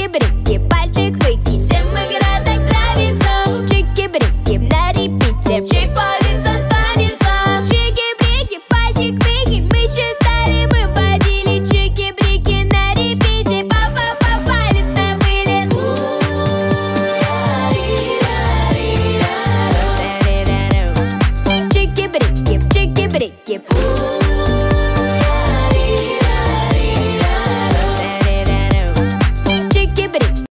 Чики-брики, пальчик выкинь. Всем игра так нравится. Чики-брики, на репите. Чей палец останется? Чики-брики, пальчик выкинь. Мы считали, мы водили. Чики-брики, на репите. Папа, палец на вылет. Чики-брики, чики-брики.